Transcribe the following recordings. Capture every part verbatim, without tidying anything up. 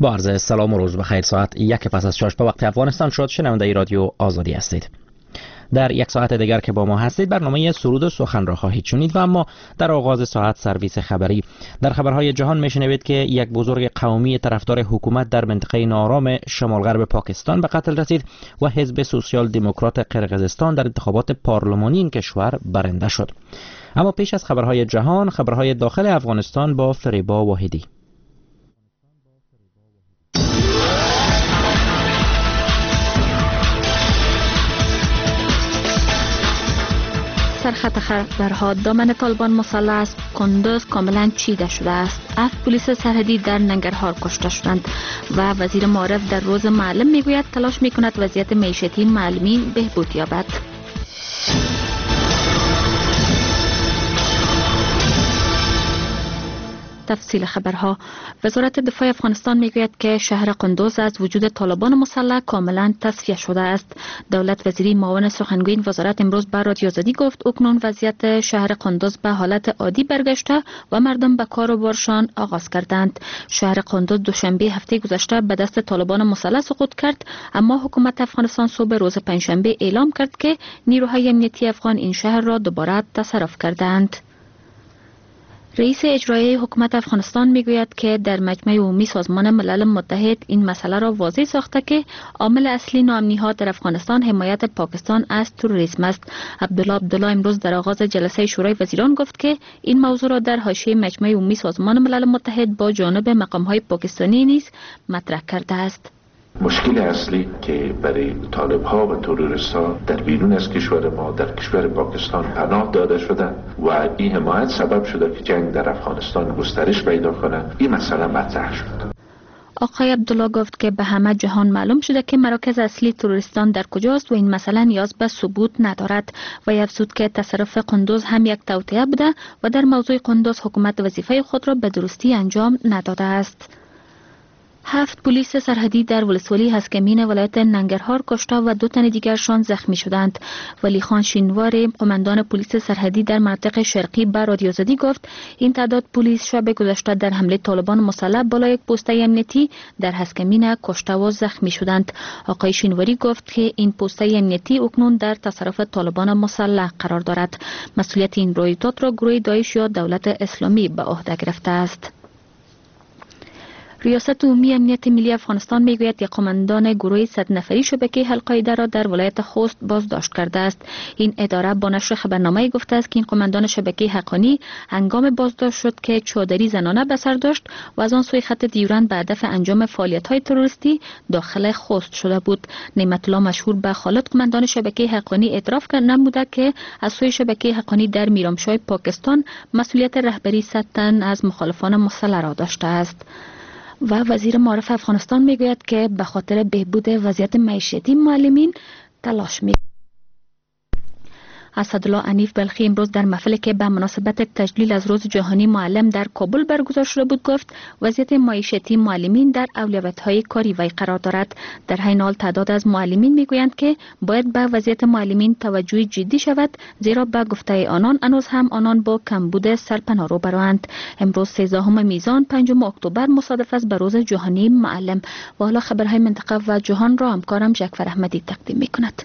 با عرض سلام و روز بخیر. ساعت یک پس از شش به وقت افغانستان شد. شنونده رادیو آزادی هستید. در یک ساعت دیگر که با ما هستید برنامه سرود و سخن را خواهید شنید و اما در آغاز ساعت سرویس خبری. در خبرهای جهان میشنوید که یک بزرگ قومی طرفدار حکومت در منطقه ناآرام شمال غرب پاکستان به قتل رسید و حزب سوسیال دموکرات قرقیزستان در انتخابات پارلمانی این کشور برنده شد. اما پیش از خبرهای جهان، خبرهای داخل افغانستان با فریبا واحدی. سرخط خبرها: دامن طالبان مسلح است. کندوز کاملا چیده شده است. هفت پلیس سرحدی در ننگرهار کشته شدند و وزیر معارف در روز معلم میگوید تلاش میکند وضعیت معیشتی معلمین بهبود یابد. تفصیل خبرها: وزارت دفاع افغانستان میگوید که شهر قندوز از وجود طالبان مسلح کاملا تصفیه شده است. دولت وزیری معاون سخنگوی این وزارت امروز به رادیو آزادی گفت اکنون وضعیت شهر قندوز به حالت عادی برگشته و مردم به کار و بارشان آغاز کردند. شهر قندوز دوشنبه هفته گذشته به دست طالبان مسلح سقوط کرد، اما حکومت افغانستان صبح روز پنجشنبه اعلام کرد که نیروهای امنیتی افغان این شهر را دوباره تصرف کردند. رئیس اجرایی حکومت افغانستان میگوید که در مجمع عمومی سازمان ملل متحد این مسئله را واضح ساخته که عامل اصلی ناامنی ها در افغانستان حمایت پاکستان از تروریسم است. عبدالله عبدالله امروز در آغاز جلسه شورای وزیران گفت که این موضوع را در حاشیه مجمع عمومی سازمان ملل متحد با جانب مقام های پاکستانی نیز مطرح کرده است. مشکل اصلی که برای طالب ها و تروریست ها در بیرون از کشور ما در کشور پاکستان پناه داده شده و این حمایت سبب شده که جنگ در افغانستان گسترش پیدا کنه، این مسئله مطرح شد. آقای عبدالله گفت که به همه جهان معلوم شده که مراکز اصلی تروریستان در کجاست و این مسئله نیاز به ثبوت ندارد و افزود که تصرف قندوز هم یک توطئه بوده و در موضوع قندوز حکومت وظیفه خود را به درستی انجام نداده است. هفت پلیس سرحدی در ولسوالی هسکمین ولایت ننگرهار کشته و دو تن دیگرشان زخمی شدند. ولی خان شینوار، قماندان پلیس سرحدی در منطقه شرقی به رادیو آزادی گفت این تعداد پلیس شب گذشته در حمله طالبان مسلح بالا یک پوسته امنیتی در هسکمین کشته و زخمی شدند. آقای شینواری گفت که این پوسته امنیتی اکنون در تصرف طالبان مسلح قرار دارد. مسئولیت این رویداد را گروه داعش یا دولت اسلامی به عهده گرفته است. ریاست عمومی امنیت ملی افغانستان میگوید یک قماندان گروه صد نفری شبکه القاعده را در ولایت خوست بازداشت کرده است. این اداره با نشر خبرنامه گفته است که این قماندان شبکه حقانی هنگام بازداشت شد که چادری زنانه به سر داشت و از آن سوی خط دیورند به هدف انجام فعالیت‌های تروریستی داخل خوست شده بود. نعمت الله مشهور به خالد قماندان شبکه حقانی اعتراف کرد نموده که از سوی شبکه حقانی در میرامشاه پاکستان مسئولیت رهبری صد تن از مخالفان مسلح را داشته است. و وزیر معارف افغانستان میگوید که به خاطر بهبود وضعیت معیشتی معلمین تلاش می اسدالله عنیف بلخی امروز در محفلی که به مناسبت تجلیل از روز جهانی معلم در کابل برگزار شده بود گفت وضعیت معیشتی معلمین در اولویت‌های کاری وی قرار دارد. در حین حال تعداد از معلمین میگویند که باید به وضعیت معلمین توجه جدی شود، زیرا به گفته آنان هنوز هم آنان با کمبود سرپناه رو برآیند. امروز سیزدهم میزان پنجم اکتبر مصادف است به روز جهانی معلم. و حالا خبرهای منطقه و جهان را همکارم جعفر احمدی تقدیم می‌کند.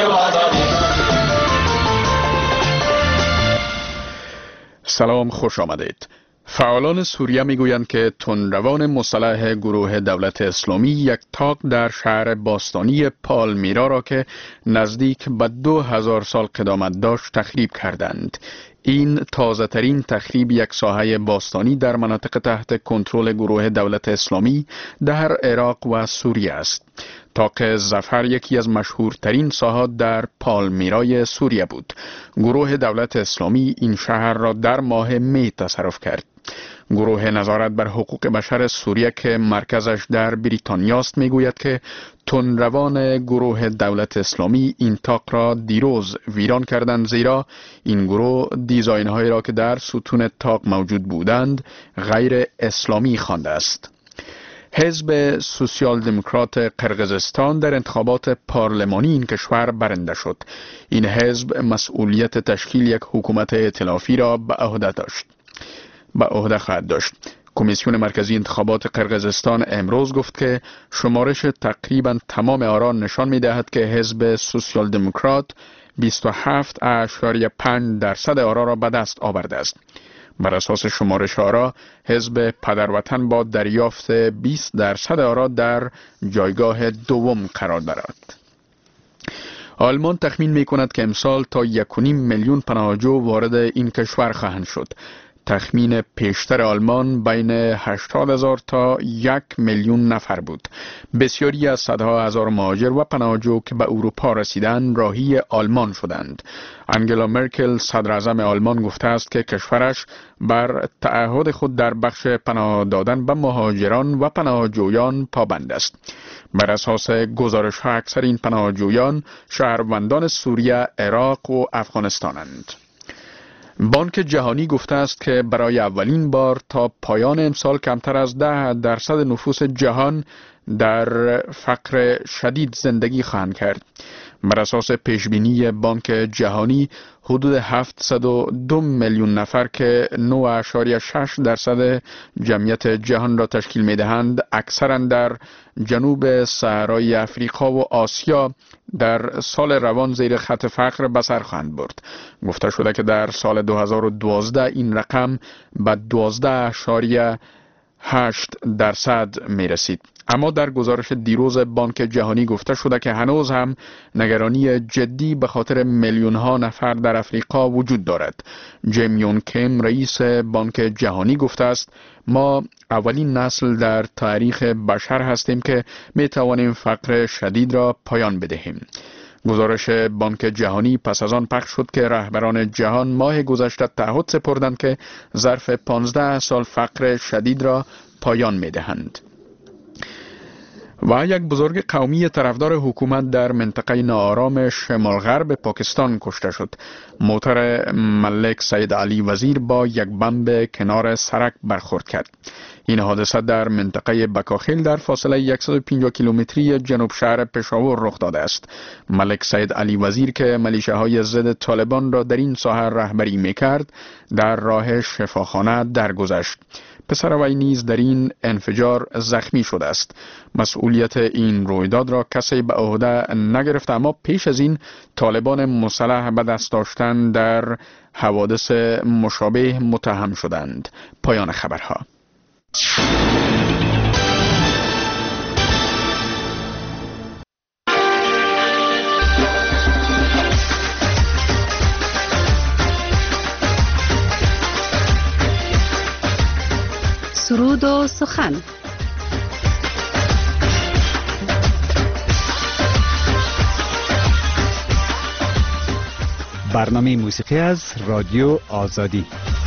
سلام، خوش آمدید. فعالان سوریه میگویند که تندروان مسلح گروه دولت اسلامی یک تاق در شهر باستانی پالمیرا را که نزدیک به دو هزار سال قدامت داشت تخریب کردند. این تازه ترین تخریب یک ساحه باستانی در مناطق تحت کنترل گروه دولت اسلامی در عراق و سوریه است. تاق ظفر یکی از مشهورترین ساحات در پالمیرای سوریه بود. گروه دولت اسلامی این شهر را در ماه می تصرف کرد. گروه نظارت بر حقوق بشر سوریه که مرکزش در بریتانیا است میگوید که تندروان گروه دولت اسلامی این تاق را دیروز ویران کردند، زیرا این گروه دیزاین‌هایی را که در ستون تاق موجود بودند غیر اسلامی خوانده است. حزب سوسیال دموکرات قرقیزستان در انتخابات پارلمانی این کشور برنده شد. این حزب مسئولیت تشکیل یک حکومت ائتلافی را به عهده داشت. به عهده خواهد داشت. کمیسیون مرکزی انتخابات قرقیزستان امروز گفت که شمارش تقریبا تمام آرا نشان می دهد که حزب سوسیال دموکرات بیست و هفت اشاریه پنج درصد آرا را به دست آورده است. بر اساس شمارش آرا حزب پدروطن با دریافت بیست درصد آرا در جایگاه دوم قرار دارد. آلمان تخمین می کند که امسال تا یک و نیم میلیون پناهجو وارد این کشور خواهند شد. تخمین پیشتر آلمان بین هشتاد هزار تا یک میلیون نفر بود. بسیاری از صدها هزار مهاجر و پناهجو که به اروپا رسیدند راهی آلمان شدند. انگلا مرکل صدر اعظم آلمان گفته است که کشورش بر تعهد خود در بخش پناه دادن به مهاجران و پناهجویان پابند است. بر اساس گزارش ها اکثر این پناهجویان شهروندان سوریه، عراق و افغانستانند. بانک جهانی گفته است که برای اولین بار تا پایان امسال کمتر از ده درصد نفوس جهان در فقر شدید زندگی خواهند کرد. بر اساس پیشبینی بانک جهانی حدود هفتصد و دو میلیون نفر که نه اشاریه شش درصد جمعیت جهان را تشکیل می دهند اکثرا در جنوب صحرای افریقا و آسیا در سال روان زیر خط فقر به سر خواهند برد. گفته شده که در سال دو هزار و دوازده این رقم به دوازده اشاریه هشت درصد می رسید. اما در گزارش دیروز بانک جهانی گفته شده که هنوز هم نگرانی جدی به خاطر میلیون ها نفر در افریقا وجود دارد. جیم یون کیم رئیس بانک جهانی گفته است ما اولین نسل در تاریخ بشر هستیم که می توانیم فقر شدید را پایان بدهیم. گزارش بانک جهانی پس از آن پخش شد که رهبران جهان ماه گذشته تعهد سپردند که ظرف پانزده سال فقر شدید را پایان می دهند. و یک بزرگ قومی طرفدار حکومت در منطقه ناآرام شمال غرب پاکستان کشته شد. موتر ملک سید علی وزیر با یک بمب کنار سرک برخورد کرد. این حادثه در منطقه بکاخیل در فاصله صد و پنجاه کیلومتری جنوب شهر پشاور رخ داده است. ملک سید علی وزیر که ملیشه‌های ضد طالبان را در این ساحه رهبری می‌کرد، در راه شفاخانه درگذشت. پسر وی نیز در این انفجار زخمی شده است. مسئولیت این رویداد را کسی به عهده نگرفت، اما پیش از این طالبان مسلح به دست داشتن در حوادث مشابه متهم شدند. پایان خبرها. سرود و سخن. برنامه موسیقی از رادیو آزادی.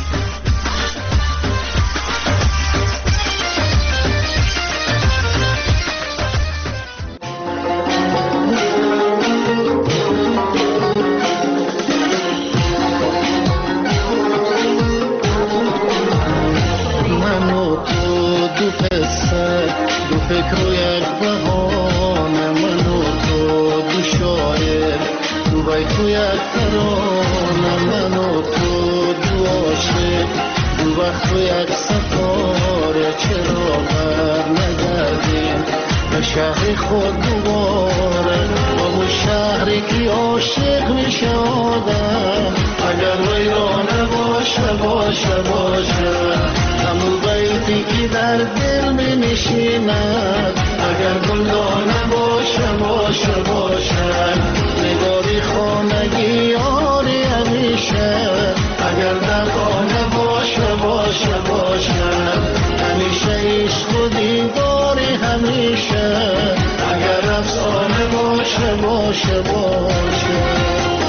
شهر خود دوباره با اون شهری که عاشق می شدم، اگر ویرانه باشه باشه باشه همون بیتی که در دل می نشیند، اگر گلدانه باشه باشه باشه نگاری خانگی یاری همیشه، اگر در خانه باشه باشه باشه همیشه عشق و دیداری همیشه، اگر افسانه باشه باشه باشه.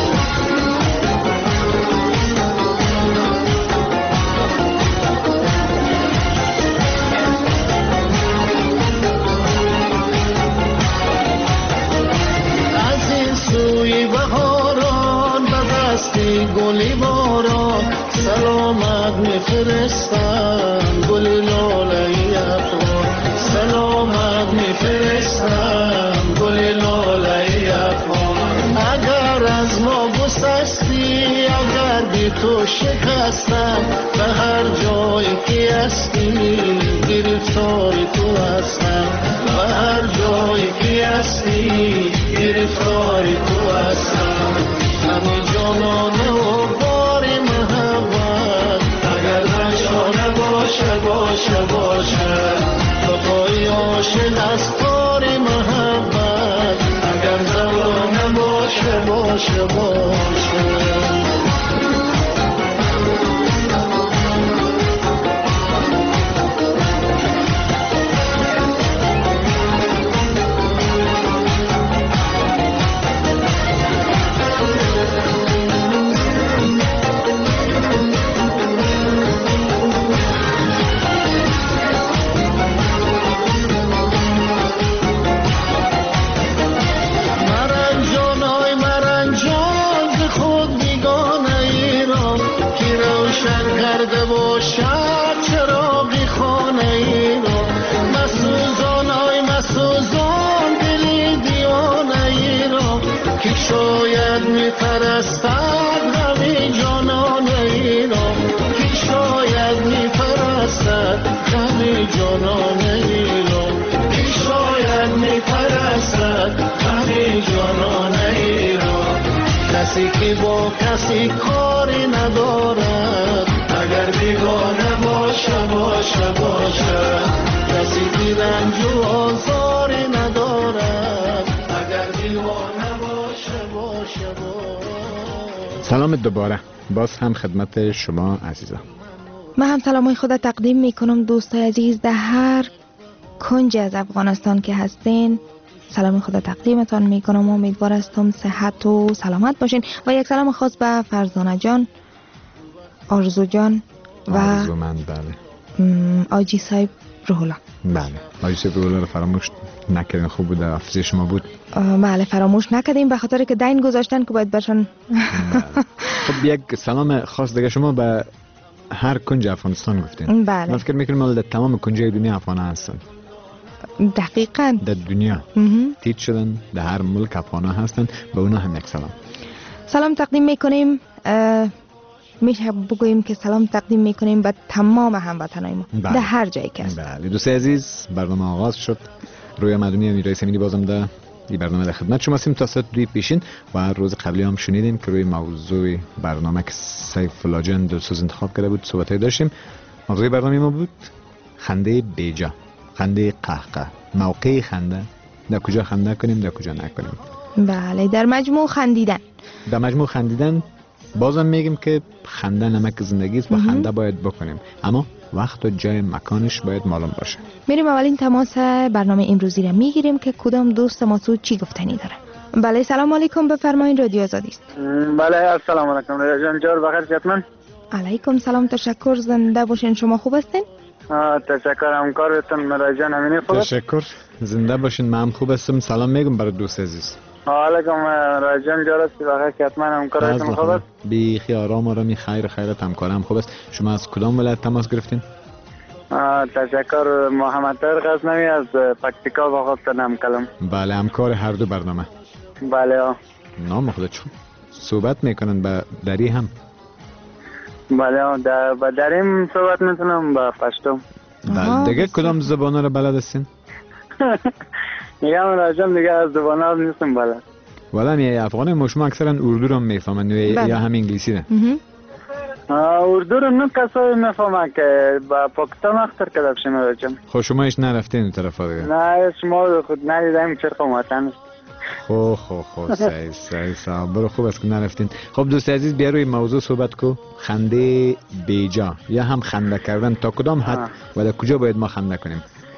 از این سوی بهاران به دستی گلی باران سلامت میفرستم، گلی لاله افغان سلامت میفرستم، گلی لاله افغان. اگر از ما گسستی اگر بی تو شکستم، به هر جایی که هستی از تار محبت اگر زمانه باشه باشه باشه. کسی که با کسی کاری ندارد اگر بیگانه باشه باشه باشه. کسی که رنج و آزاری ندارد اگر دیوانه باشه باشه باشه. سلام دوباره باز هم خدمت شما عزیزان. من هم سلامای خود تقدیم میکنم دوستای عزیز در هر کنج از افغانستان که هستین. سلام خدا تقدیمتان میکنم و امیدوار هستم صحت و سلامت باشین و یک سلام خاص به فرزانه جان، آرزو جان و آرزو من بله آجی صاحب روحلا. بله آجی صاحب روحلا رو فراموش نکردین، خوب بود حافظه شما بود. بله فراموش نکردیم به خاطر که دین گذاشتن که باید برشن. خب یک سلام خاص دیگه شما به هر کنج افغانستان گفتین. بله من فکر میکنم مال تمام کنجای دنیا افغان هستن. دقیقاً در دنیا تیت شدن، در هر ملک افغان هستن، به اونا هم یک سلام سلام تقدیم میکنیم. میشه بگوییم که سلام تقدیم میکنیم به تمام هموطنای ما در هر جایی که هست. بله دوستای عزیز برنامه آغاز شد. رویا مدنی امیرای سمینی بازم در این برنامه در خدمت شما هستیم تا ساعت دوی پیشین و روز قبلی هم شنیدین که روی موضوع برنامه که سیف الله جان دلسوز انتخاب کرده بود صحبتایی داشتیم. موضوع برنامه ما بود خنده بیجا، خنده قهقه، موقع خنده، در کجا خنده کنیم در کجا نکنیم. بله در مجموع خندیدن. در مجموع خندیدن بازم میگیم که خنده نمک زندگی است و خنده باید بکنیم، اما وقت و جای مکانش باید معلوم باشه. میریم اولین تماس برنامه امروزی را میگیریم که کدام دوست ما تو چی گفتنی داره. بله سلام علیکم، بفرمایید رادیو آزادی است. بله السلام علیکم رجان جان، بخیر حتما. علیکم سلام، تشکر، زنده باشین. شما خوب هستین؟ تشکر، همکارتون رجان امینی خوب. تشکر، زنده باشین. من خوب هستم. سلام میگم برای دوست عزیز. علیکم رجان جان، بخیر حتما همکارتون خوب است. بی خی آرام آرامی خیر خیرت همکارم خوب است. شما از کدام ولایت تماس گرفتین؟ تشکر، محمد طاهر غزنوی از پکتیکا با خودتونم کلم. بله همکار هر دو برنامه. بله ها. نام خودت چون صحبت میکنن با دری هم؟ بله در با دریم صحبت میکنم با پشتو. بله دیگه کدام زبانا رو بلد هستین؟ میگم راجم دیگه از زبانا رو نیستم بلد. ولی یه افغان ما شما اکثرا اردو رو میفهمن یا هم انگلیسی رو؟ اردو رو نه کسایی میفهمن که با پاکستان اختر کدب شما راجم. خب شما ایش نرفتین اون طرف ها دیگه؟ نه شما خود ندیدم چرخ وطن. خب خب خب صحیح صحیح صحیح برو خوب است که نرفتین. خب دوست عزیز بیا روی موضوع صحبت کو. خنده بیجا یا هم خنده کردن تا کدام حد و در کجا باید ما خنده کنیم؟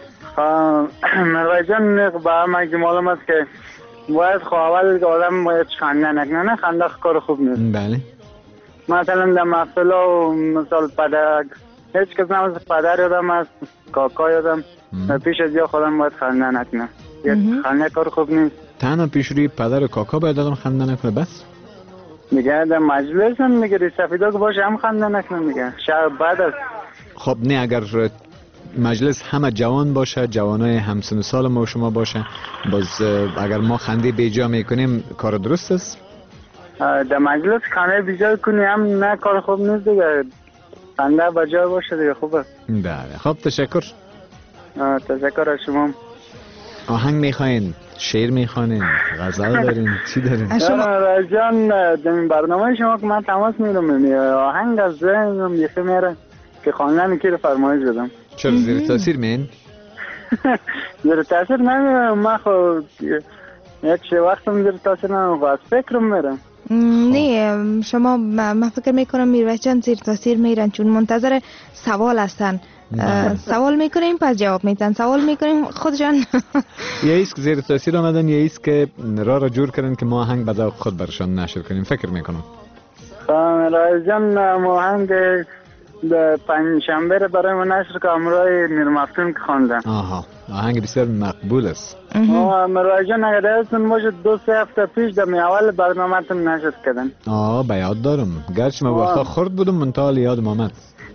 راجان با هم معلوم است که باید خب اول که آدم باید خنده نکنه. نه خنده کار خوب نیست. بله مثلا در محفل و مثال پدر هیچ کس نماز پدر یادم است، کاکا یادم پیش از یا خودم باید خنده نکنه. یک خنده کار خوب نیست. تنها پیش روی پدر و کاکا باید آدم خنده نکنه بس؟ میگه در مجلس هم میگه ری سفیدا که باشه هم خنده نکنه. میگه شهر بعد است. خب نه اگر مجلس همه جوان باشه، جوانای همسن سال ما و شما باشه، باز اگر ما خنده بیجا میکنیم کار درست است؟ در مجلس خنده بیجا کنی هم نه کار خوب نیست دیگه. خنده بجا باشه دیگه خوبه. بله خب تشکر. تشکر از شما. آهنگ میخواین؟ شعر میخوانین؟ غزل دارین؟ چی دارین؟ راجان در برنامه شما که من تماس میرم آهنگ از ذهنم یخی میره که خواندن کی رو فرمایش بدم. چرا زیر تاثیر مین؟ زیر تاثیر نمیرم. من خب یک وقتم زیر تاثیر نمیرم، از فکرم میرم. نه شما من فکر میکنم میرویس جان زیر تاثیر میرن، چون منتظر سوال هستن. سوال میکنیم پس جواب میدن، سوال میکنیم خودشان یا ایست که زیر تاثیر آمدن یا ایست که راه را جور کردن که ما آهنگ به ذوق خود برشان نشر کنیم. فکر میکنم میرویس جان ما آهنگ پنج شنبه را برای ما نشر که امروی میر مفتون که خواندن. آها آهنگ بسیار مقبول است. میرویس جان اگر دستون باشه دو سه هفته پیش در اول برنامه‌تون نشر کردن. آه به یاد دارم، گرچه من وقتا خورد بودم منتها یادم آمد.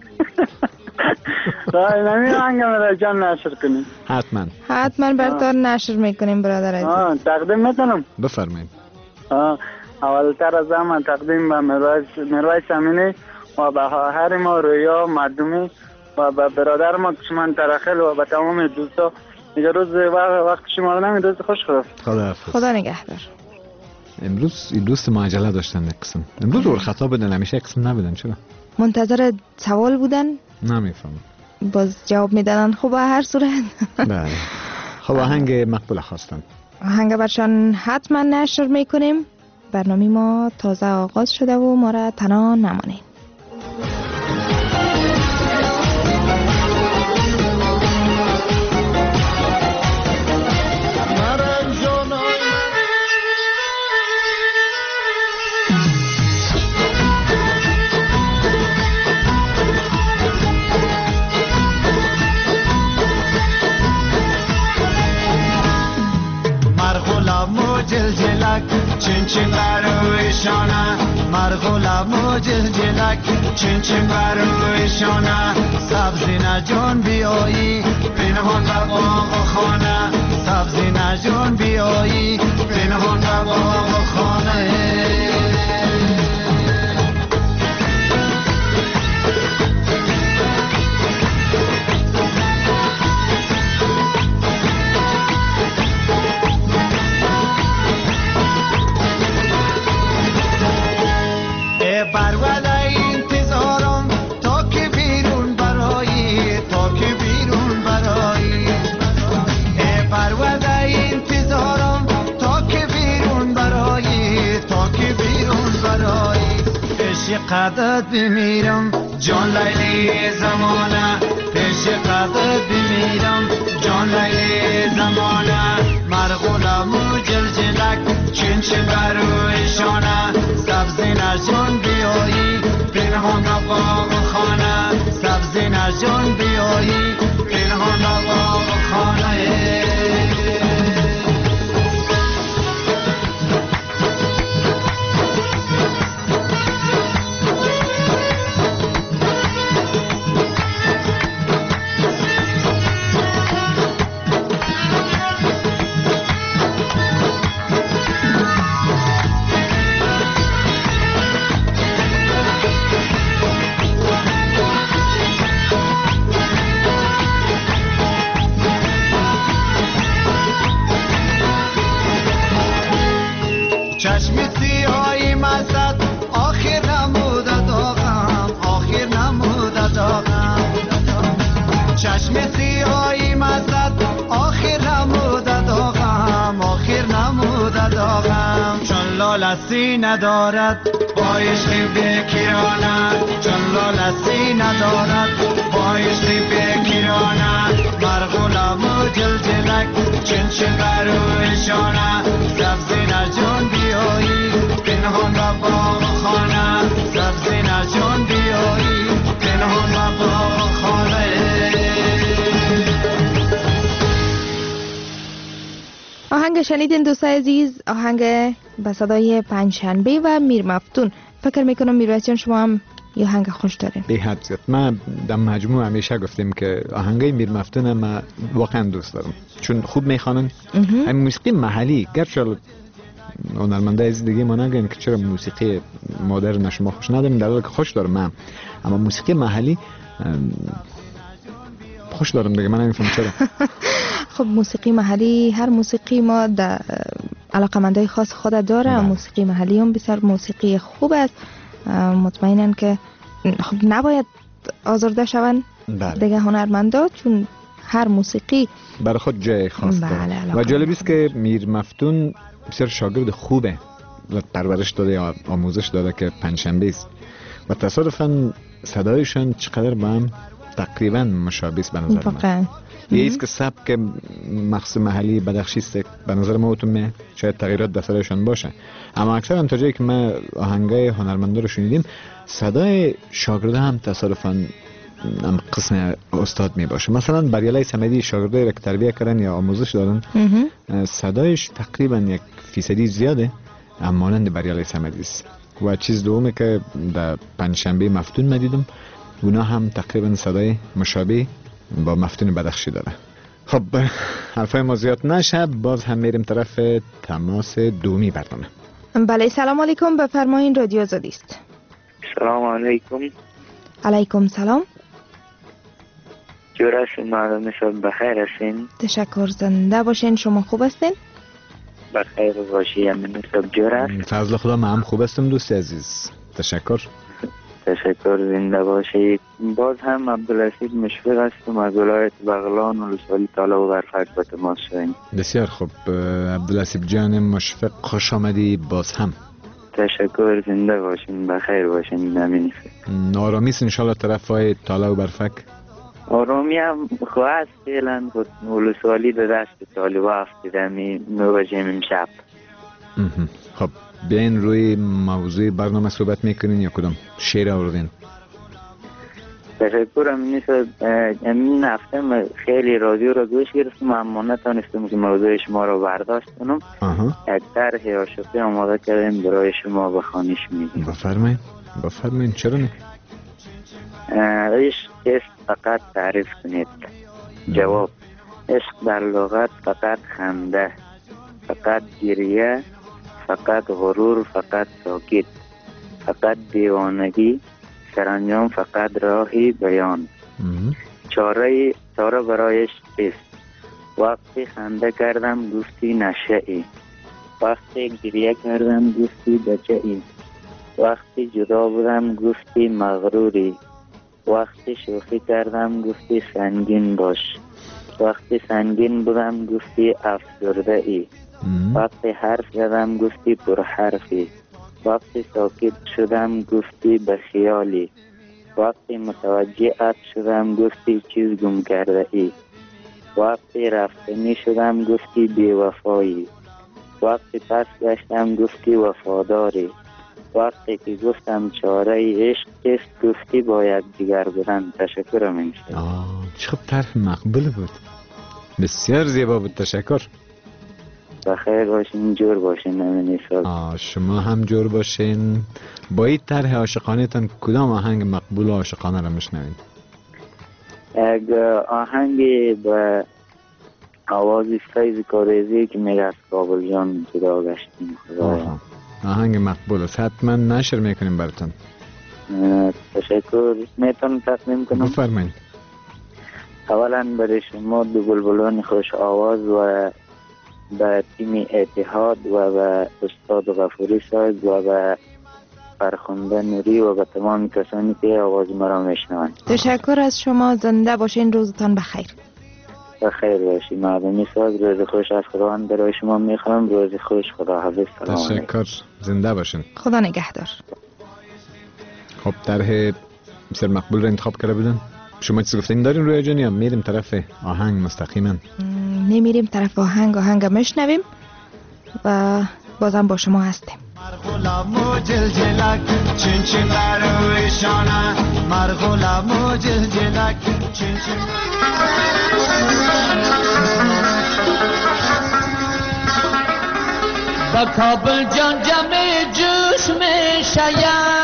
رای نمی آهنگ میرویس جان نشر کنیم. حتما حتما براتون نشر میکنیم برادر عزیز. آه تقدیم میتونم؟ بفرمایید. آه اولتر از همه تقدیم به میرویس میرویس امینی و به هر ما رویا مردمی و به برادر ما کشمان ترخل و به تمام دوستا. دیگه روز وقت شما رو نمی روز خوش خدا. خدا خدا نگهدار. امروز دوست ما عجله داشتن یک قسم. امروز اور خطا بودن، همیشه یک قسم نبودن. چرا؟ منتظر سوال بودن؟ نمیفهمم. باز جواب میدادن. خب هر صورت. بله. خب آهنگ مقبول خواستن. آهنگ برشان حتما نشر میکنیم. برنامه ما تازه آغاز شده و ما را تنها نمانید. جلجلک چین چین بروی شانه مرغولم و جلجلک چین چین بروی شانه سبزی نجان بیایی پنهان به باغ و خانه سبزی نجان بیایی پنهان به باغ و خانه قدرت بمیرم جان لیلی زمانه پیش قدرت بمیرم جان لیلی زمانه مرغولم و جلجلک چین چین بروی شانه سبزی نجان بیایی پنهان به باغ و خانه سبزی نجان بیایی پنهان به باغ و خانه لاسی ندارد بایشتی بکیرانه چون لاسی ندارد بایشتی بکیرانه مرغولم و جلجلک چین چین بروی شانه سبزی نجان بیایی پنهان به باغ خانه سبزی نجان بیایی پنهان به باغ خانه. آهنگ شنیدین دوستای عزیز، آهنگ به صدای پنجشنبه و میر مفتون. فکر میکنم میرویس جان شما هم یه آهنگ خوش دارین. به حد زیاد. من در مجموع همیشه گفتیم که آهنگای میر مفتون من واقعا دوست دارم چون خوب میخوانن. همین موسیقی محلی گرچه هنرمنده از دیگه ما نگن که چرا موسیقی مدرن شما خوش نداریم، در حالی که خوش دارم من، اما موسیقی محلی خوش دارم دیگه. من نمیفهمم چرا. خب موسیقی محلی، هر موسیقی ما در علاقمندای خاص خود داره. ده. موسیقی محلی هم بسیار موسیقی خوب است. مطمئنن که خب نباید آزرده شون دیگه هنرمندا، چون هر موسیقی برای خود جای خاص داره. بله، و جالبی است که میر مفتون بسیار شاگرد خوبه و پرورش داده یا آموزش داده که پنجشنبه است و تصادفاً صدایشان چقدر با هم تقریبا مشابه است به نظر من. یه ایست که سبک مخصوص محلی بدخشی است به نظر ما اوتون شاید تغییرات در صدایشان باشه، اما اکثرا تا جایی که ما آهنگای هنرمندا رو شنیدیم صدای شاگرده هم تصادفاً هم قسم استاد می باشه. مثلا بریاله صمدی شاگردای را که تربیت کردن یا آموزش دادن صدایش تقریبا یک فیصدی زیاده اما مانند بریاله صمدی است. و چیز دومه که در پنجشنبه مفتون مدیدم اونا هم تقریبا صدای مشابه با مفتون بدخشی داره. خب حرفای ما زیاد نشه، باز هم میریم طرف تماس دومی برنامه. بله سلام علیکم، بفرمایین رادیو آزادی است. سلام علیکم. علیکم سلام. جور هستین معلوم شد بخیر هستین؟ تشکر، زنده باشین. شما خوب هستین؟ بخیر باشی. امین صاحب جور هست؟ فضل خدا من هم خوب هستم دوست عزیز، تشکر. تشکر، زنده باشید. باز هم عبدالحسید مشفق هستم از ولایت بغلان و لسوالی طالب و برفت به تماس شدیم. بسیار خوب عبدالحسید جان مشفق، خوش آمدی باز هم. تشکر، زنده باشین، بخیر باشین. امین صاحب آرامی است انشالله طرف های طالب و برفک؟ آرامی هم خواهد فعلا خود ولسوالی به دست طالب افتیدمی نوبجیم امشب. خب بیاین روی موضوع برنامه صحبت میکنین یا کدام شعر آوردین؟ تشکر. امین صاحب این هفته خیلی رادیو را گوش گرفتم اما نتانستم که موضوع شما را برداشت کنم. یک طرح عاشقی آماده کردیم برای شما به خوانش میدیم. بفرمایید بفرمایید. چرا نه؟ عشق است فقط تعریف کنید. جواب: عشق در لغت فقط خنده، فقط گریه، فقط غرور، فقط ساکت، فقط دیوانگی، سرانجام فقط راهی بیان. چاره چاره برایش است. وقتی خنده کردم گفتی نشه ای، وقتی گریه کردم گفتی بچه ای، وقتی جدا بودم گفتی مغروری، وقتی شوخی کردم گفتی سنگین باش، وقتی سنگین بودم گفتی افسرده ای، وقتی حرف زدم گفتی پر حرفی، وقتی ساکت شدم گفتی بخیالی، وقتی متوجهت شدم گفتی چیز گم کرده ای، وقتی رفتنی شدم گفتی بی‌وفایی، وقتی پس گشتم گفتی وفاداری، وقتی که گفتم چاره عشق است گفتی باید دیگر بودن. تشکرم اینشد. آه چه طرح مقبول بود، بسیار زیبا بود. تشکر. بخیر باشین، جور باشین. امین آه شما هم جور باشین. با این طرح عاشقانه تان کدام آهنگ مقبول و عاشقانه را میشنوید؟ یک آهنگی به آواز فیض کاریزی که میگه از کابل جان جدا گشتیم. خدایا آهنگ مقبول است، حتما نشر میکنیم براتون. تشکر. میتونم تقدیم کنم؟ بفرمایید. اولا برای شما دو بلبلان خوش آواز و به تیم اتحاد و به استاد غفوری صاحب و به فرخنده نوری و به تمام کسانی که آواز مرا میشنوند. تشکر از شما، زنده باشین، روزتان بخیر. بخیر باشی. معدنی صاحب روز خوش از خداوند برای شما میخوام. روز خوش، خدا حافظ. سلام. تشکر، زنده باشین. خدا نگهدار. خب طرح بسیار مقبول رو انتخاب کرده بودن. شما چیز گفتین دارین روی جان یا میریم طرف آهنگ مستقیما؟ نمیریم طرف آهنگ. آهنگ میشنویم و بازم با شما هستیم. مرغلامو جلجلک چین چین برو ایشانه، مرغلامو جلجلک چین چین با کابل جان جمع جوش می شیانه،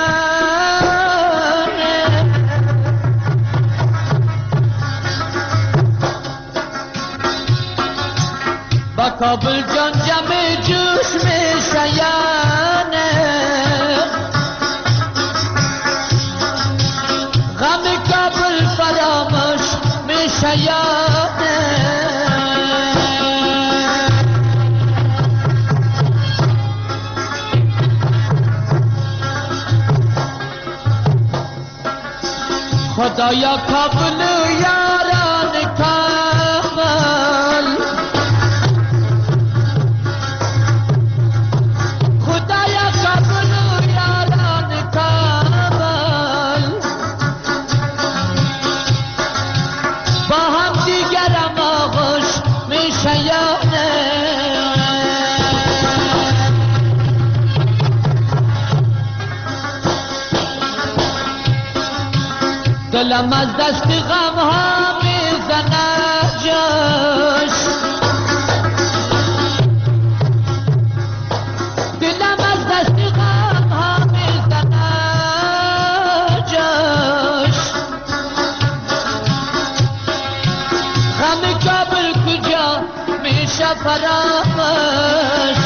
با کابل جان جمع جوش می شیانه، غم کابل فراموش می شیانه، خدایا کابل یاران کن میانه دلم از دست غم ها میزنه جاش دلم از دست غم ها میزنه جاش غم کابل کجا میشه فراموش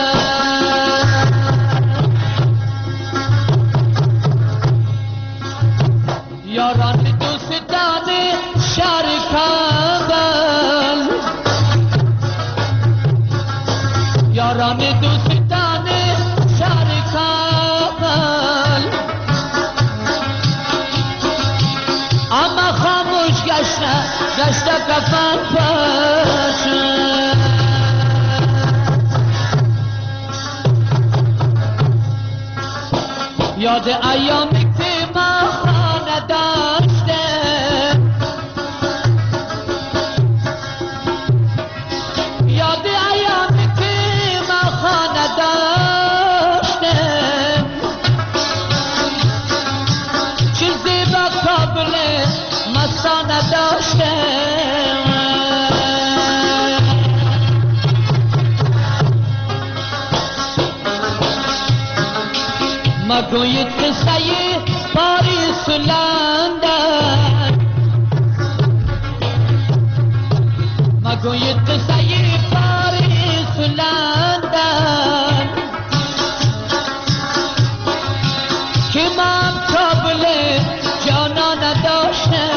یاران دوستان شهر کابل یاران دوستان شهر کابل اما خاموش گشته گشته کفن پاش یاد ایامی که ما خانه داشته یاد ایامی که ما خانه داشته چیزی با کابل مستانه داشته مگوید قصه پاریس و لندن مگوید قصه پاریس و لندن که من کابل جانا نداشته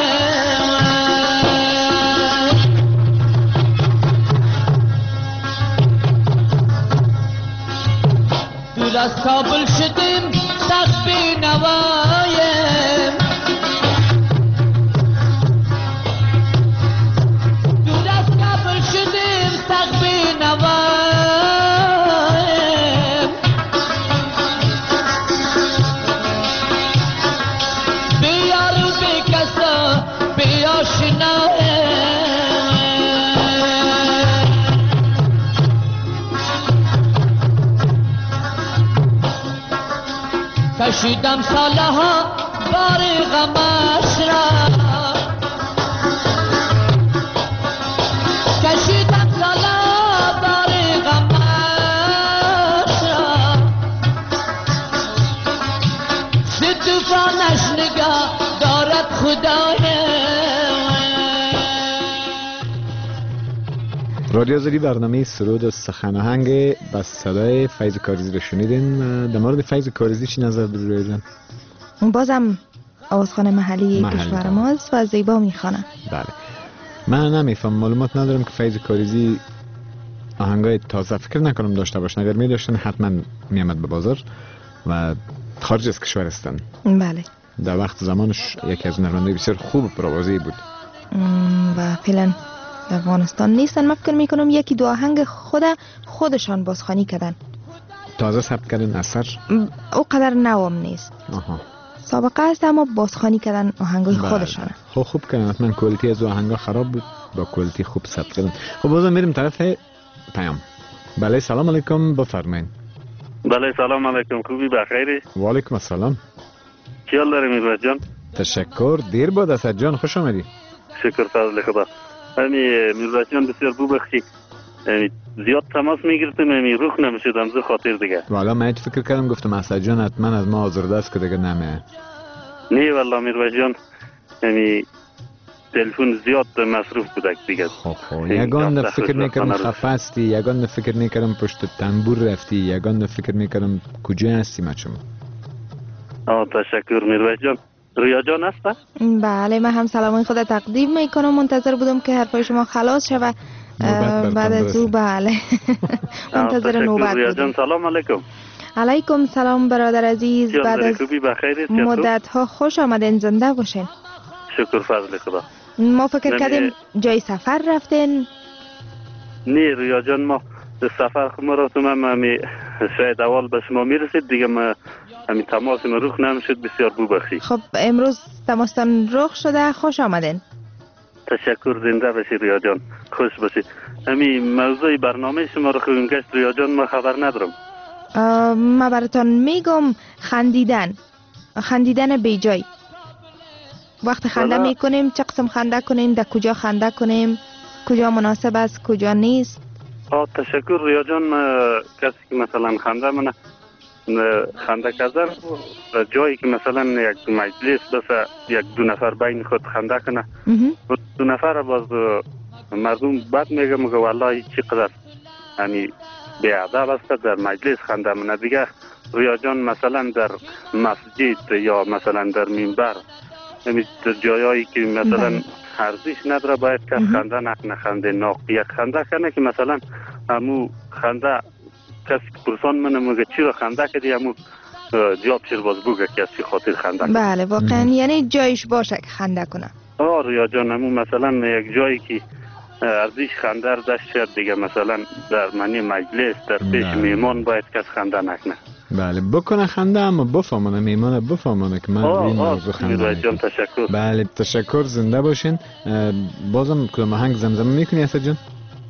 دور از کابل شدیم سخت بی نوایم دور از کابل شدیم سخت بی نوایم بی یار و بی کسا بی آشنایم کشیدم سالها بار غمش را کشیدم سالها بار غمش را سی توفانش نگاه دارد خدایم رادیو آزادی برنامه سرود و سخن آهنگ با صدای فیض کاریزی رو شنیدین. در مورد فیض کاریزی چی نظر داری رویا جان؟ بازم آوازخوان محلی, محلی کشور ماست و زیبا میخوانه. بله من نمیفهم، معلومات ندارم که فیض کاریزی آهنگای تازه فکر نکنم داشته باشن. اگر می داشتن حتما میامد به بازار و خارج از کشور هستن. بله در وقت زمانش یکی از نرانده بسیار خوب پروازی بود و فعلا افغانستان نیستن. من فکر میکنم یکی دو آهنگ خود خودشان بازخوانی کردن، تازه ثبت کردن اثر او قدر نوام نیست. آها سابقه است اما بازخوانی کردن آهنگای خودشان. خب خوب کردن، حتما کوالیتی از آهنگا خراب بود، با کوالیتی خوب ثبت کردن. خب بازم میریم طرف پیام. بله سلام علیکم، بفرمایید. بله سلام علیکم، خوبی بخیری؟ و علیکم السلام. چی حال داری میرواز جان؟ تشکر، دیر بود اسد جان، خوش آمدی. شکر فضل خدا. امی میرواز جان بسیار بوبخشی، امی زیاد تماس میگرفتم امی روح نمیشدم ز خاطر دیگه. والا من فکر کردم گفتم اسد جان حتما از ما آزرده است که دیگه نمیه. نه والله میرواز جان امی تلفن زیاد مصروف بودک دیگه. خب خب یگان فکر میکردم خفه هستی، یگان فکر میکردم پشت تنبور رفتی، یگان فکر میکردم کجا هستی مچم. آه تشکر میرواز جان. رویا جان هسته؟ بله من هم سلامای خود تقدیم میکنم، منتظر بودم که حرفای شما خلاص شود بعد از او. بله منتظر نوبت رویا جان. سلام علیکم. علیکم سلام برادر عزیز، بعد از مدت ها خوش آمدین، زنده باشین. شکر فضل خدا. ما فکر کردیم جای سفر رفتین. نه رویا جان ما سفر خود ما رفتم، اما شاید اول به شما میرسید دیگه، ما همین تماس ما رخ نمیشد. بسیار بوبخشی. خب امروز تماستان رخ شده، خوش آمدین. تشکر، زنده باشی رویا جان. خوش باشید. همین موضوع برنامه شما رو خوبیم گشت رویا جان ما خبر ندارم. ما براتان میگم خندیدن خندیدن بیجای وقت خنده میکنیم چه قسم خنده کنیم در کجا خنده کنیم کجا مناسب است کجا نیست. آه تشکر رویا جان. کسی که مثلا خنده منه خنده کردن جایی که مثلا یک مجلس بس یک دو نفر بین خود خنده کنه دو نفر باز مردم بعد میگه مگه والله چی قدر یعنی بیادب است در مجلس خنده منه دیگه. رویا جان مثلا در مسجد یا مثلا در منبر یعنی در جایایی که مثلا ارزش نداره باید که خنده نکنه خنده ناق یک خنده کنه که مثلا همو خنده کسی که پرسان منه مگه چی رو خنده کردی همو جواب شیر باز بگه که از چی خاطر خنده کنه. بله واقعا یعنی جایش باشه که خنده کنه. آه رویا جان همو مثلا یک جایی که ارزش خنده رو داشت شد دیگه مثلا در منی مجلس در پیش میمان باید کس خنده نکنه. بله بکنه خنده اما بفهمونه میمانه بفهمونه که من این موضوع خنده نکنم. تشکر. بله تشکر زنده باشین. بازم کدام آهنگ زمزمه میکنی اسد جان؟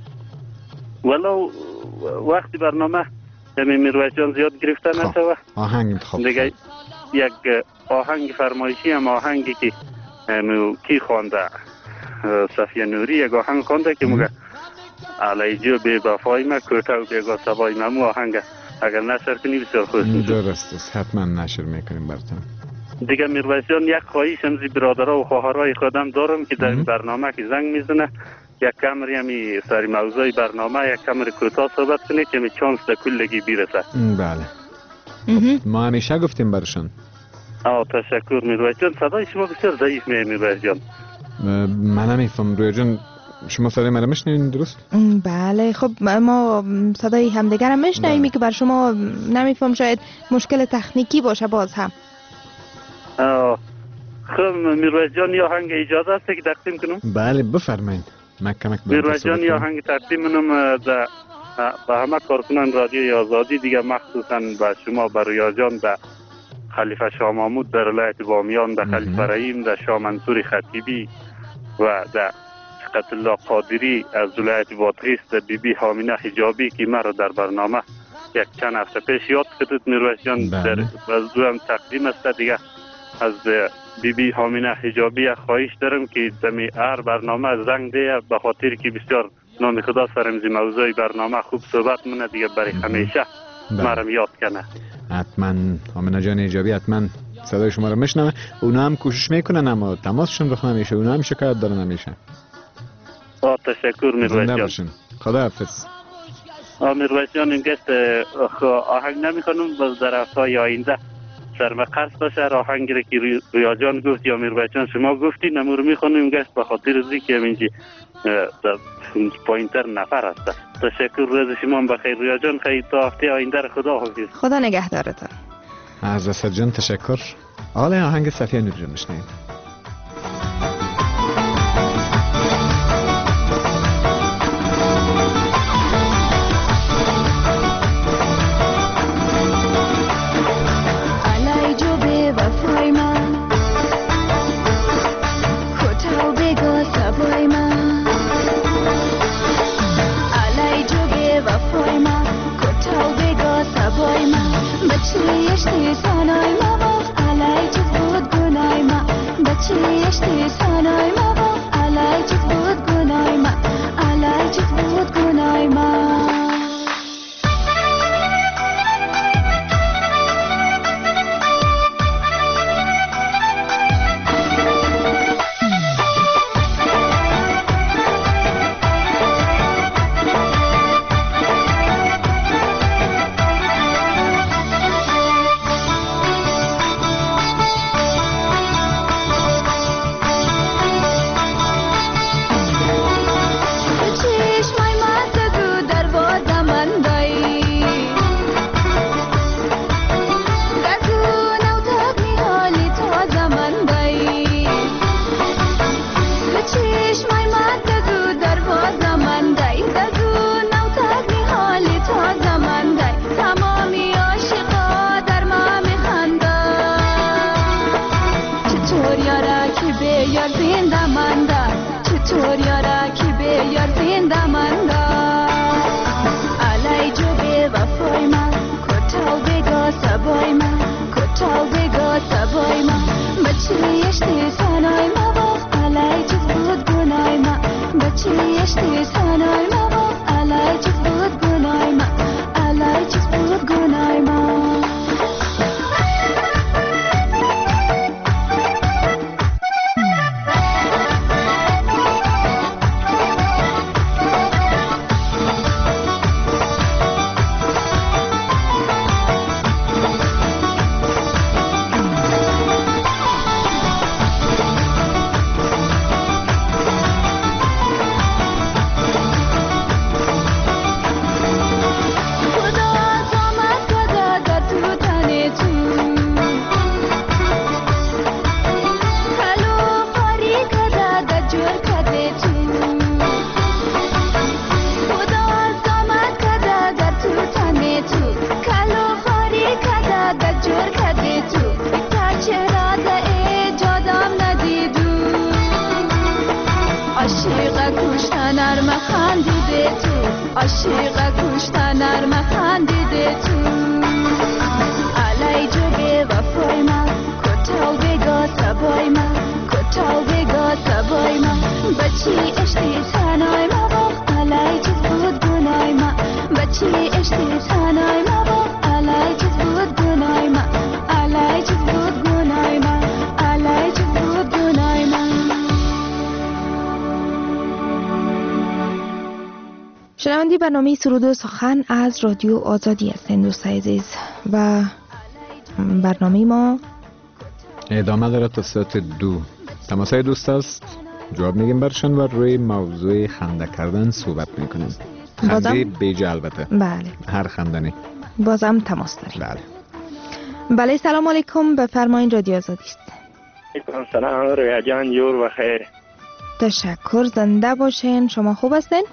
ولو وقتی برنامه یعنی میرویس جان زیاد گرفته نشوه آهنگ انتخاب دیگه یک آهنگ فرمایشی هم آهنگی که کی خوانده صفیه نوری یک آهنگ خوانده که مگه علی جو بی وفای ما کوتا و بیگا سوای ما مو آهنگ اگر نشر کنی بسیار خوش میشه. درست است حتما نشر میکنیم براتون. دیگه میرویس جان یک خواهش هم زی برادرها و خواهرای خودم دارم که در این برنامه که زنگ میزنه یک کمری همی سری موضوع برنامه یک کمری کوتاه صحبت کنه که می چانس در کلگی بیرسه. بله ما همیشه گفتیم برشان. آه تشکر میرویس جان. صدای شما بسیار ضعیف میه میرویس جان. من نمیفهم رویا جان شما صدای من میشنوین درست؟ بله خب ما صدای همدیگر هم میشنویم که بر شما نمیفهم شاید مشکل تکنیکی باشه باز هم. آه خب میرویس جان یا هنگ اجازه است که تقدیم کنم؟ بله بفرمایید. میرویس جان یا هنگ تقدیم منم در به همه کارکنان رادیوی آزادی دیگه مخصوصا به شما به رویا جان در خلیفه شاه محمود در ولایت بامیان در خلیفه رحیم در شاه منصور خطیبی و در شقت الله قادری از ولایت بادغیس در بی بی حامینه حجابی که مرا در برنامه یک چند هفته پیش یاد کردید میرویس جان در وزدوم تقدیم است دیگه از بی بی حامینه حجابی خواهش دارم که دمی هر برنامه زنگ ده به خاطر که بسیار نام خدا سرمزی موضوع برنامه خوب صحبت منه دیگه برای همیشه مرم یاد کنه. حتما حامینه جان حجابی حتما صدای شما رو میشنوه. اونا هم کوشش میکنن اما تماسشون رخ نمیشه. اونا هم شکایت دارن نمیشه. آه تشکر میرویس جان. خدا حافظ. آه میرویس جان این گشت آهنگ نمی کنم باز در هفته‌های آینده سرم قرص باشه آهنگی که رویا جان گفت یا میرویس جان شما گفتی نمور میخونیم گشت به خاطر ازی که اینجی پوینتر نفر هست. تشکر روز شما بخیر رویا جان. خیلی تا هفته آینده خدا حافظ. خدا نگهدارتان. از اسد جان تشکر. حالا آهنگ صفیه نوری جان میشنویم. عاشق گوشت نرم خندیده تو علی جو به وفای من کتاو بگا سبای من کتاو بگا سبای من بچی اشتی تنای ما باخ علی چیز بود گنای من بچی اشتی تنای ما باخ علی چیز بود گنای من علی چیز بود گنای من علی چیز بود گنای من. شنوندی برنامه سرود و سخن از رادیو آزادی هستین دوستای عزیز و برنامه ما ادامه داره تا ساعت دو. تماسای دوست است، جواب میگیم برشان و روی موضوع خنده کردن صحبت میکنیم. خنده بیجا البته. بله. هر خندنی. بازم تماس داریم. بله. بله سلام علیکم، بفرمایید رادیو آزادی است. علیکم سلام رویا جان، یور و خیر. تشکر، زنده باشین. شما خوب هستین؟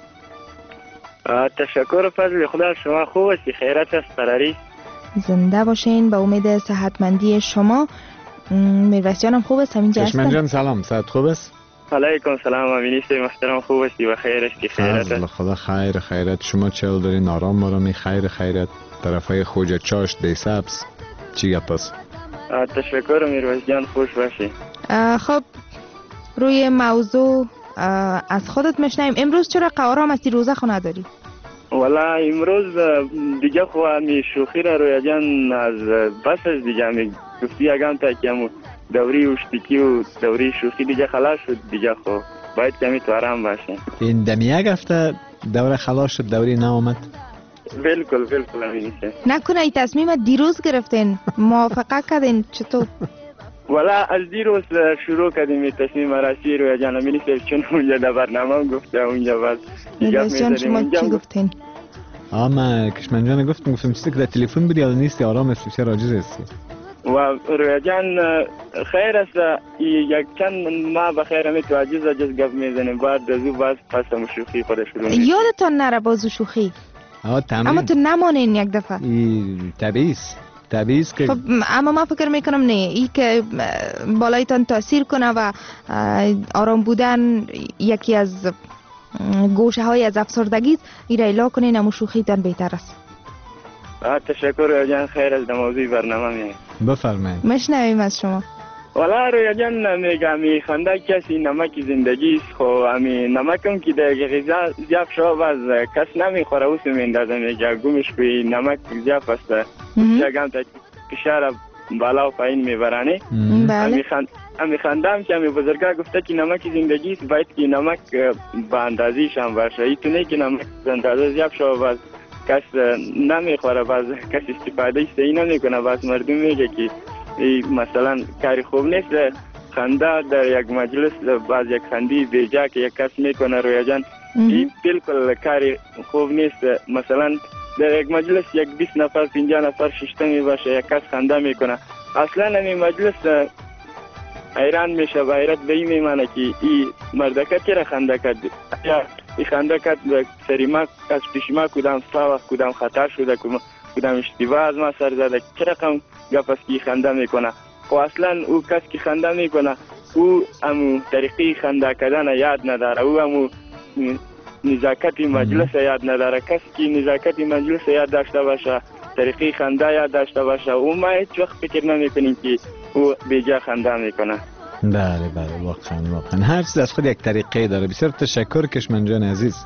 تشکر فضل خدا، شما خوب هستی؟ خیرت است پراری؟ زنده باشین، به امید صحتمندی شما. میرویس جانم خوب است؟ همینجا هستم. کشمن جان سلام، صحت خوب است؟ علیکم سلام امینیست محترم، خوب هستی و خیر هستی؟ خیرت است خدا. خیر خیرت. شما چه حال دارین؟ آرام مرامی؟ خیر خیرت؟ طرفای خوجه چاشت بی سبز چی گپ است؟ تشکر میرویس جان، خوش باشی. خب روی موضوع از خودت میشنیم. امروز چرا آرام هستی، روزه خو نداری؟ والا امروز دیگه خو همی شوخی را رویا جان از بس از دیگه همی گفتی اگم تا که همو دوری اشتکی و دوری شوخی دیگه خلاص شد دیگه خو باید کمی تو آرام باشه. این دمی یک هفته دوره خلاص شد، دوری نامد؟ بالکل بالکل همینیشه. نکنه ای تصمیم دیروز گرفتین موافقه کردین چطور؟ والا از دیروز شروع کردیم تصمیم رسی رویا جان همینیشه، چون اونجا در برنامه هم گفته اونجا باز میرویس جان شما چی گفتین؟ آه من کشمن جان گفتم گفتم چیزی که در تلفن بودی یا نیستی، آرام است، بسیار عاجز هستی. و رویا جان خیر است، یک چند ما بخیر همی تو عجز عجز گپ میزنیم، بعد از او باز پس هم شوخی خود شروع میشه. یادتان نره بازو شوخی؟ آه تمرین. اما تو نمانین یک دفعه. طبیعیست طبیعیست که خب اما من فکر میکنم نه، ای که بالایتان تاثیر کنه و آرام بودن یکی از گوشه های از افسردگی ایره ایلا کنین، امو شوخی تان بهتر است. تشکر رویا جان، خیر از موضوع برنامه میگه. بفرمایید. مشنویم از شما. والا رویا جان میگه می خنده کسی نمک زندگی است، خو امی نمکم که در غذا زیاد شو باز کس نمیخوره اوس میندازه، میگه گومش به نمک زیاد است، چگم تا فشار بالا و پایین میبرانی. امی خند امی خندم که امی بزرگا گفته که نمک زندگی است، باید که نمک به اندازه‌ش هم باشه، اینطوری که نمک اندازه زیاد شو باز کس نمیخوره، باز کس استفاده صحیح نمیکنه، باز مردم میگه که مثلا کاری خوب نیست. خنده در یک مجلس باز یک خندی بیجا که یک کس میکنه رویا جان، این بالکل کاری خوب نیست. مثلا در یک مجلس یک بیست نفر پنجاه نفر ششتمی باشه، یک کس خنده میکنه، اصلا این مجلس حیران میشه و حیرت به این میمانه که این مردکه چرا خنده کرد، یا این خنده کرد سری ما از پیش ما کدام ساوه کدام خطا شده کدام اشتباه از ما سر زده، چرا کم گپ است که خنده میکنه. و اصلا او کس که خنده میکنه او امو طریقی خنده کردن یاد نداره، او امو نزاکت مجلس یاد نداره. کسی که نزاکت مجلس یاد داشته باشه، طریقی خنده یاد داشته باشه، او ما هیچ وقت فکر نمیکنیم که او بیجا خنده میکنه. بله بله واقعا واقعا هر چیز از خود یک طریقه داره. بسیار تشکر کشمن جان عزیز.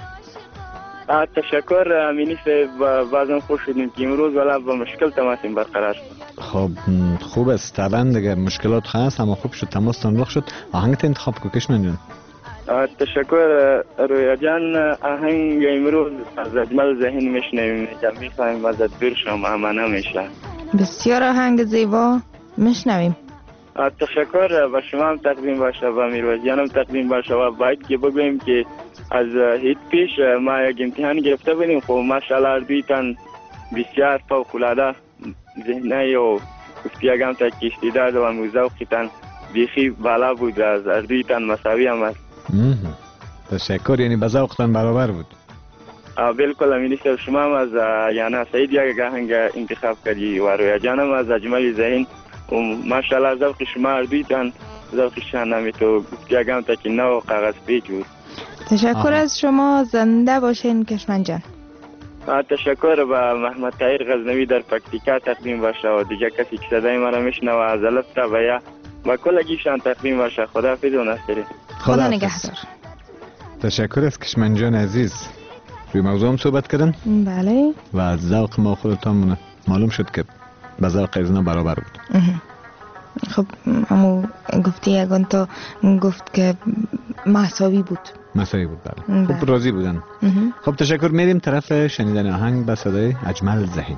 تشکر امینی صاحب، بازم خوش شدیم که امروز ولی با مشکل تماسیم برقرار شد. خب خوب است، طبعا دیگه مشکلات هست اما خوب شد تماستان رخ شد. آهنگت انتخاب کو کشمن جان. تشکر رویا جان، آهنگ امروز از اجمل ذهن میشنویم، میخوایم ازت دور شم امانه میشه. بسیار آهنگ زیبا، میشنویم. تشکر و شما هم تقدیم باشه و میرویس جانم تقدیم باشه و باید که بگویم که از هیچ پیش ما یک امتحان گرفته بودیم، خب ماشاءالله اردویتان بسیار فوق العاده ذهنی و گفتیگم تا که استعداد و موضوعیتان بیخی بالا بود، از اردویتان مساوی هم است. تشکر، یعنی به ذوقتان برابر بود. بالکل امینی صاحب، شما هم از یعنی سعید یک آهنگ انتخاب کردی و رویا جانم از اجمل ذهن و ماشاءالله ذوق شما اردویتان ذوق شان نمی تو گفتیگم تا که نو کاغذ پیچ بود. تشکر آها. از شما، زنده باشین کشمن جان. تشکر به محمد طاهر غزنوی در پکتیکا تقدیم باشه و دیگه کسی که صدای مرا میشنوه از الفتا و یا و کلگیشان تقدیم باشه. خداحافظ و نصیری. خدا نگهدار. تشکر از کشمن جان عزیز. روی موضوع هم صحبت کردن بله و از ذوق ما خودتان معلوم شد که به ذوق ایزنا برابر بود. خب امو گفتی یگان تا گفت که مساوی بود. مساوی بود بله. خب راضی بودن. خب تشکر. میریم طرف شنیدن آهنگ به صدای اجمل ذهین.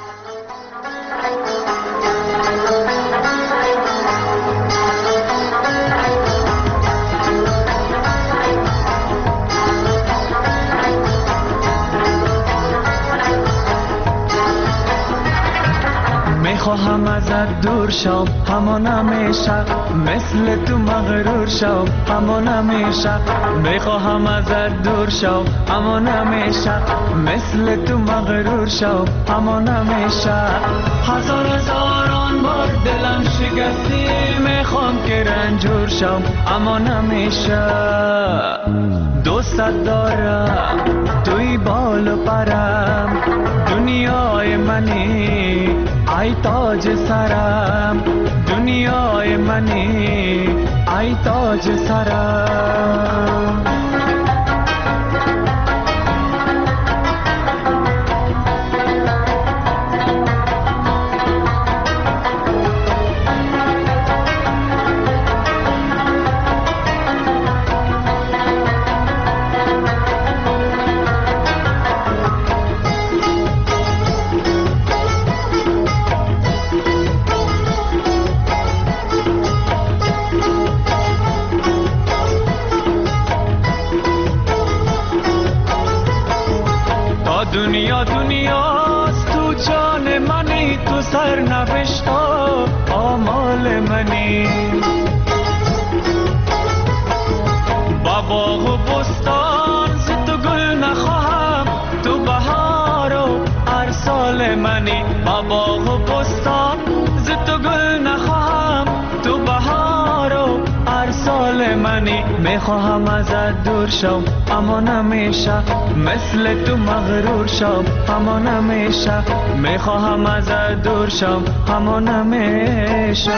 میخواهم ازت دور شم همان همیشه، مثل تو مغرور شم همان همیشه. میخواهم ازت دور شم همان همیشه، مثل تو مغرور شم همان همیشه. هزار هزاران بار دلم شکستی، میخوام که رنجور شم همان همیشه. دوست دارم توی بال و پرم، دنیای منی ای تاج سرم، دنیای منی ای تاج سرم. دنیا دنیاست تو جان منی، تو سرنوشت آمال منی. با باغ و بستان ز تو گل نخواهم، تو بهار و هر سال منی. با باغ و بستان ز تو گل نخواهم، تو بهار و هر سال منی. میخواهم ازت دور شم اما نمیشه، مثل تو مغرور شم اما نمیشه. میخواهم ازت دور شم اما نمیشه.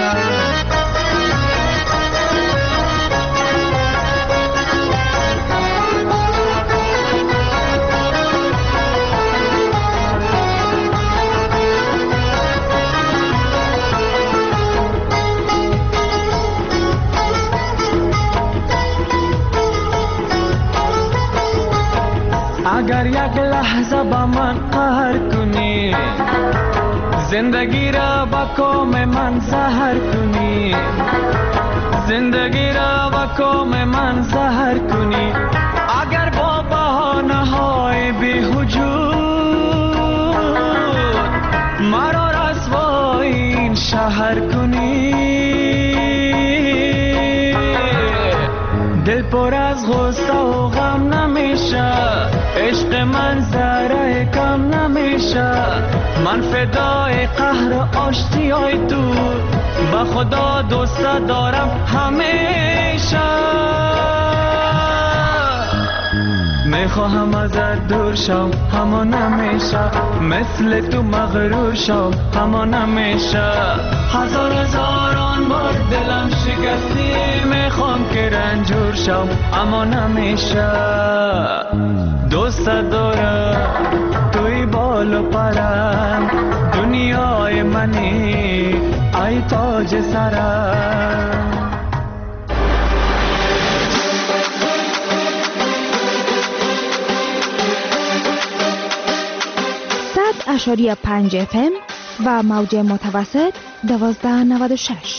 اگر یک لحظه با من قهر کنی، زندگی را با کام من زهر کنی. زندگی را با کام من زهر کنی. اگر با بهانه های بی وجود مرا رسوای این شهر کنی. دل پر از غصه و غم نمیشه، عشق من ذره کم نمیشه. من فدای قهر و آشتیای تو، با خدا دوست دارم همیشه. میخواهم ازت دور شم اما نمیشه، مثل تو مغرور شم اما نمیشه. هزار هزاران بار دلم شکستی، میخوام که رنجور شم اما نمیشه. دوست دارم توی بال و پرم، دنیای منی ای تاج سرم. صد اشاریه پنج اف ام و موج متوسط دوازده نود و شش.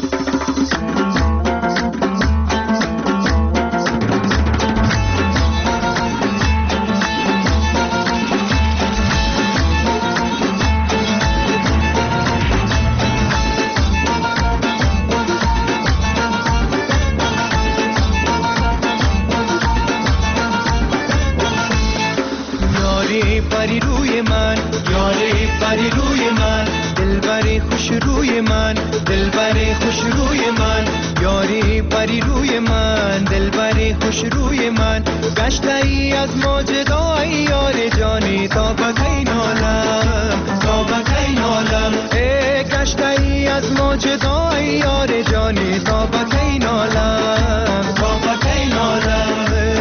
پری روی من، یاری پری روی من، دلبری خوش روی من، دلبری خوش روی من. یاری پری روی من دلبری خوش روی من گشته ای از ماجدای یار جانی تا بکین عالم تا بکین عالم ای گشته ای از ماجدای یار جانی تا بکین عالم تا بکین عالم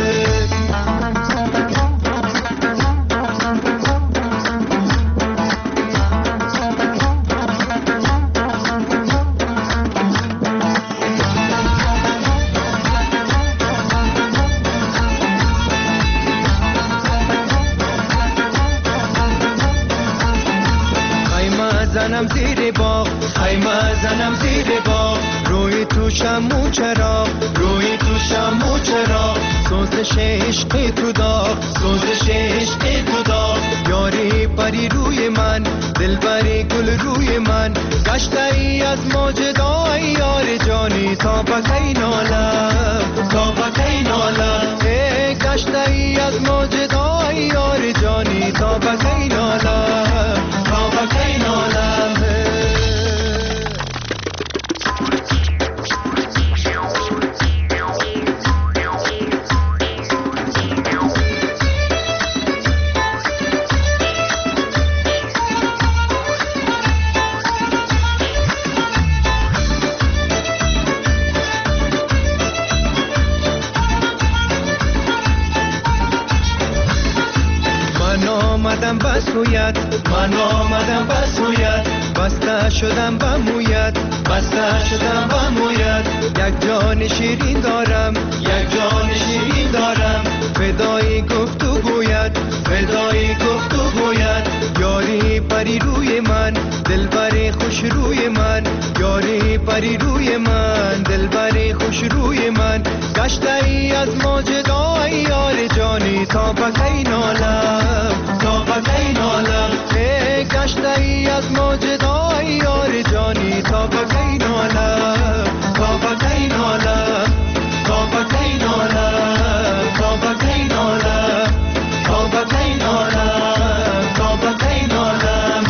زنم زیر باغ خیمه زنم زیر باغ روی تو شمو چراغ روی تو شمو چراغ سوزش عشق تو داغ سوزش عشق تو داغ یاری پری روی من دلبری گل روی من گشته ای از ماجدای یار جانی تا بکین عالم تا بکین عالم ای گشته ای از ماجدای یار جانی تا بکین عالم تا بکین عالم آمدم بسویت من آمدم بسویت بسته شدم بمویت بسته شدم بمویت یک جان شیرین دارم یک جان شیرین دارم فدای گفت و گوید فدای گفت و گوید یاری پری روی من دلبری خوش روی من یاری پری روی من دلبری خوش روی من گشته ای از ماجدای یار جانی تا بکین عالم تا بکین عالم ای گشته ای از ماجدای یار جانی تا بکین عالم تا بکین عالم تا بکین عالم تا بکین عالم تا بکین عالم تا بکین عالم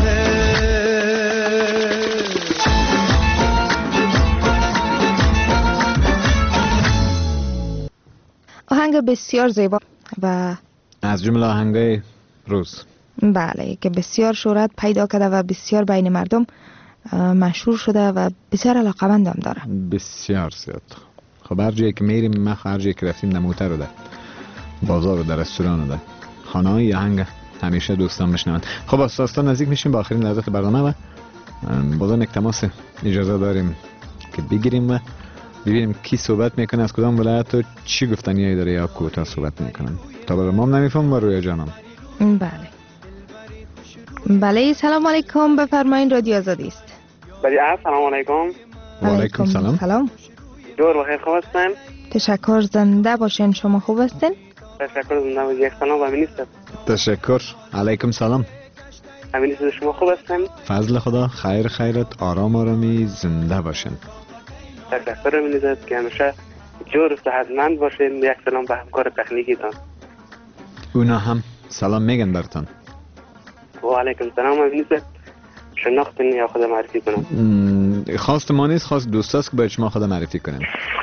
آهنگ بسیار زیبا و از جمله آهنگای روز بله که بسیار شهرت پیدا کرده و بسیار بین مردم مشهور شده و بسیار علاقمند هم داره بسیار زیاد. خب هر جایی که میریم ما هر جایی که رفتیم نموتر رو ده بازار رو ده رستوران رو ده خانه های آهنگ همیشه دوستان بشنوند. خب اساسا نزدیک میشیم به آخرین لحظات برنامه و بازم یک تماس اجازه داریم که بگیریم و ببینیم کی صحبت میکنه از کدام ولایت و چی گفتنیایی داره یا کوتاه صحبت میکنن تا برای ما نمیفهم با روی جانم. بله بله سلام علیکم بفرمایید رادیو آزادی است. بله سلام علیکم. و علیکم سلام. سلام. دور بخیر خوب هستین؟ تشکر زنده باشین شما خوب هستین؟ تشکر زنده باشین. یک سلام و مینیستر. تشکر علیکم سلام. مینیستر شما خوب هستین؟ فضل خدا خیر خیرت آرام آرامی زنده باشین. تشکر مینیستر که همیشه جور صحتمند باشین. یک سلام به همکار تکنیکیتان. اونا هم سلام میگن برتون. و علیکم سلام مینیستر. شناختین یا خود معرفی کنم؟ خواست ما نیست خواست دوستاست که باید شما خود معرفی کنیم.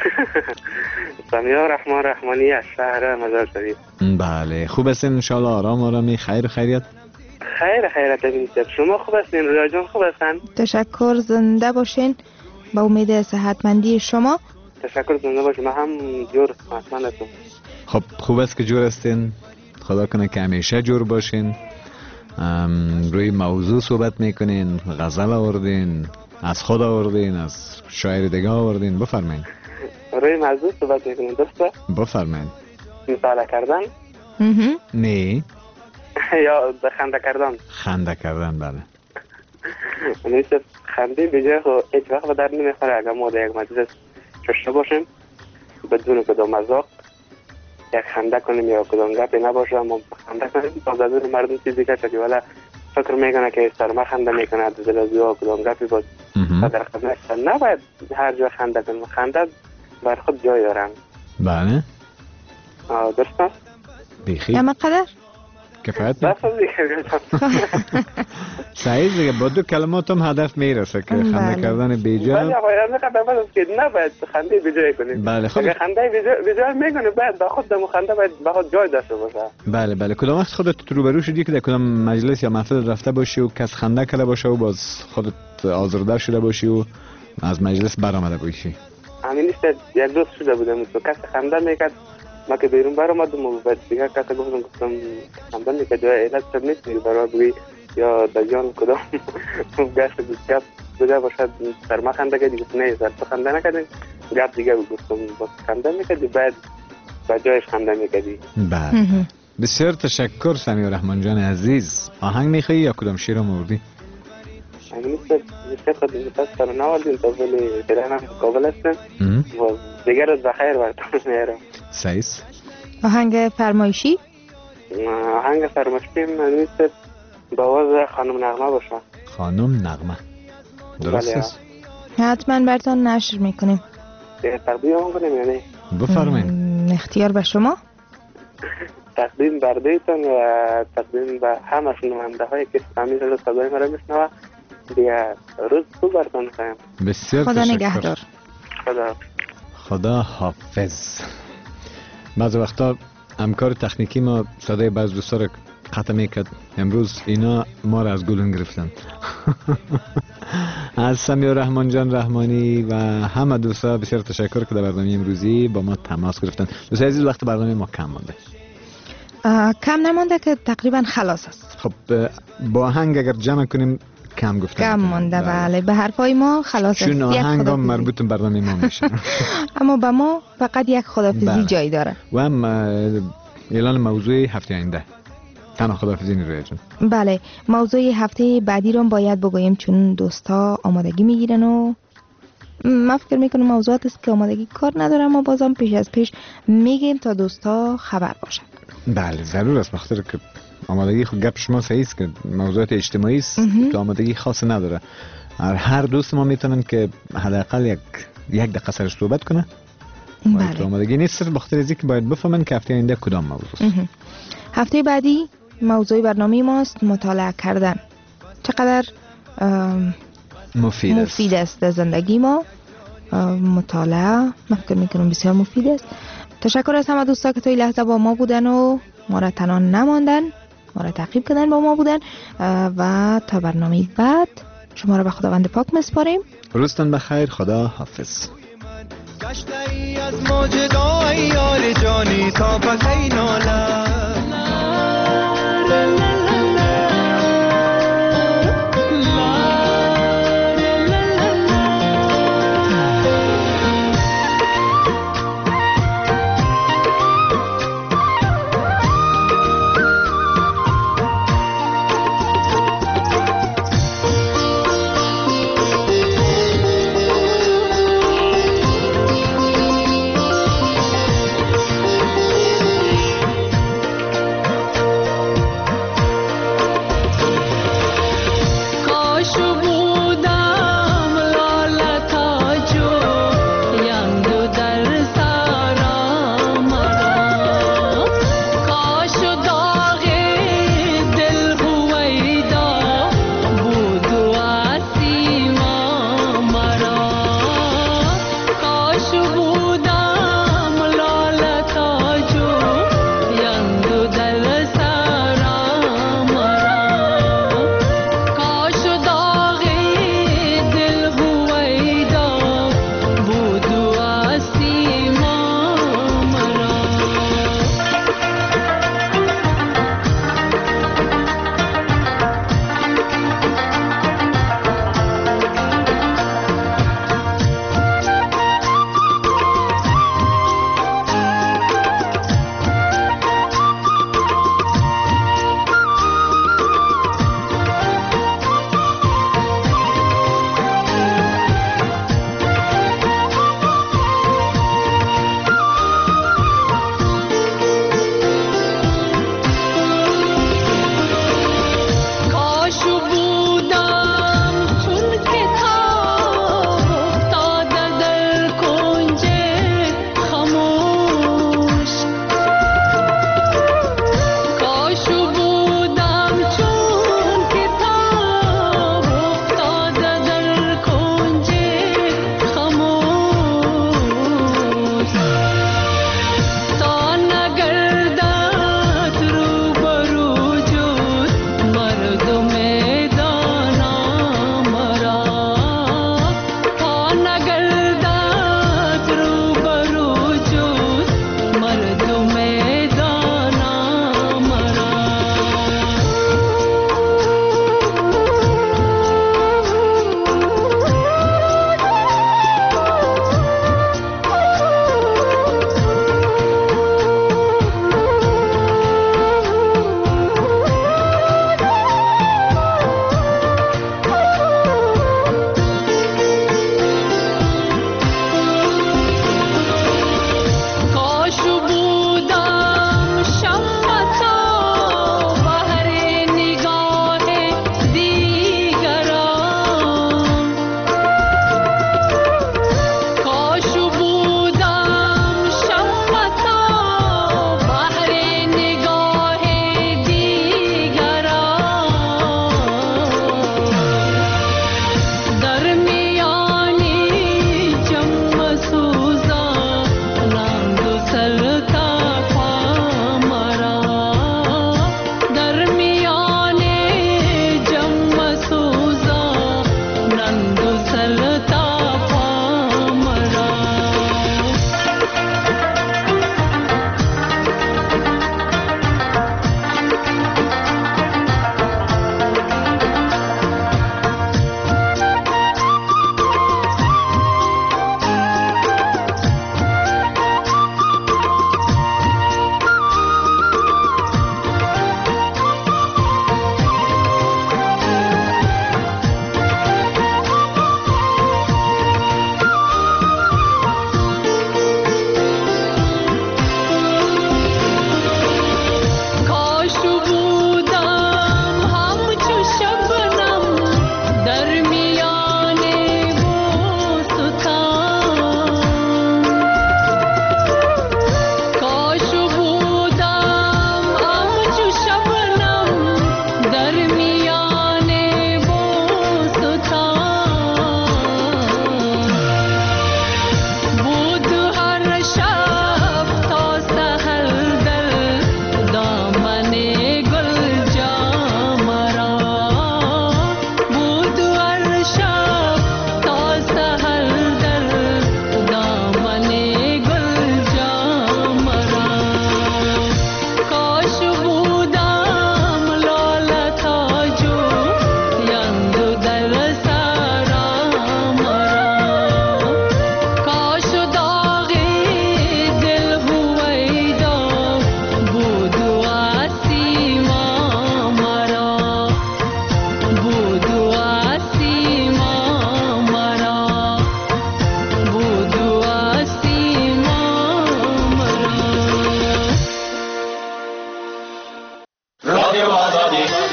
سمیار رحمان رحمانی از شهر مزار شریف. بله خوب هستین انشاءالله آرام آرامی خیر خیریت؟ خیر خیریت مینیستر. شما خوب هستین رویا جان خوب هستن؟ تشکر زنده باشین با امید صحتمندی شما. تشکر زنده باشین. من هم جور صحتمند هستم. خب خوب است که جور هستین خدا کنه که همیشه جور باشین. روی موضوع صحبت میکنین غزل آوردین از خود آوردین از شاعر دیگه آوردین بفرمایید. روی موضوع صحبت میکنین درسته؟ بفرمایید. مطالعه کردن؟ نه یا خنده کردن؟ خنده کردن بله. نیست خنده بجای خو هیچ وقت به در نمیخوره اگر ما در یک مجلس چشته باشیم بدون کدام مذاق یک خنده کنیم یا کدام گپی نباشه ما خنده کنیم تا بدون مردم چیزی که چکی ولی فکر میکنه که سرما خنده میکنه دل از یا کدام گپی بود در خدمت نباید هر جا خنده کنیم. خنده بر خود جای دارم. بله درسته؟ بیخی یا مقدر؟ کفایت بس دیگه صحیح دیگه، با دو کلمات هم هدف میرسه که خنده کردن بیجا. بله باید نقدر که نباید خنده بیجای کنیم. بله خب اگه خنده بیجای میکنه باید با خود دم خنده باید با خود جای داشته باشه. بله بله. کدام وقت خودت روبرو شدی که در کدام مجلس یا محفل رفته باشی و کس خنده کرده باشه و باز خودت آزرده شده باشی و از مجلس برآمده باشی؟ همین است. یک روز شده بودم تو کس خنده میکرد، ما که بیرون برآمدم و بعد دیگه کسی گفتم گفتم خنده میکرد علت شد نیست میگه برای بگی یا در جان کدام گشت گفت بوده باشد سر ما خنده کردی، گفت نه سر تو خنده نکردی، گفت دیگه گفتم بس خنده میکردی بعد با جایش خنده میکردی. بله بسیار تشکر سمیع الرحمن جان عزیز. آهنگ میخوایی یا کدام شیر رو موردی؟ همین است. بسیار خود میتاز سر نواردیم تا ولی فیلن هم قابل هستم و دیگر روز بخیر براتون میارم. سعیس آهنگ فرمایشی؟ آهنگ فرمایشی همین است. با آواز خانم نغمه باشه. خانم نغمه درست است؟ حتما براتون نشر میکنیم. تقدیم هم کنیم یعنی؟ بفرمایید. اختیار به شما. تقدیم بر دیتون و تقدیم به همه شنونده هایی که همیشه رو صدای مرا میشنوه. دیگه روز خوب براتون خواهیم. بسیار خدا نگهدار. خدا خدا حافظ. بعض وقتا همکار تکنیکی ما صدای بعض دوستا رو قطع میکرد. امروز اینا ما را از گلون گرفتن. از سمیع الرحمن جان رحمانی و همه دوستا بسیار تشکر که در برنامه امروزی با ما تماس گرفتن. دوستان عزیز وقت برنامه ما کم مانده. کم نمانده که تقریبا خلاص است. خب با آهنگ اگر جمع کنیم کم گفتن کم مانده. بله به حرفای ما خلاص است. چون آهنگ هم مربوط به برنامه ما میشه. اما به ما فقط یک خداحافظی بله. جای داره. و هم اعلان موضوع هفته آینده. تنها خداحافظی نیروی جان. بله موضوع هفته بعدی رو باید بگویم چون دوستا آمادگی میگیرن و من فکر میکنم موضوعات است که آمادگی کار نداره، اما بازم پیش از پیش میگیم تا دوستا خبر باشن. بله ضرور است، بخاطر که آمادگی خود گپ شما صحیح است که موضوعات اجتماعی است تو آمادگی خاص نداره. هر دوست ما میتونن که حداقل یک یک دقیقه سرش صحبت کنه. بله. تو آمادگی نیست بخاطر از اینکه باید بفهمن که هفته آینده کدام موضوع است. هفته بعدی موضوع برنامه ماست مطالعه کردن. چقدر مفید است. مفید است در زندگی ما. مطالعه من فکر میکنم بسیار مفید است. تشکر از همه دوستا که توی لحظه با ما بودن و ما را تنها نماندن، ما را تعقیب کردن، با ما بودن و تا برنامه بعد شما را به خداوند پاک میسپاریم. روزتان بخیر. خدا حافظ. گشته ای از موجگاه یار جانی تا پکی ناله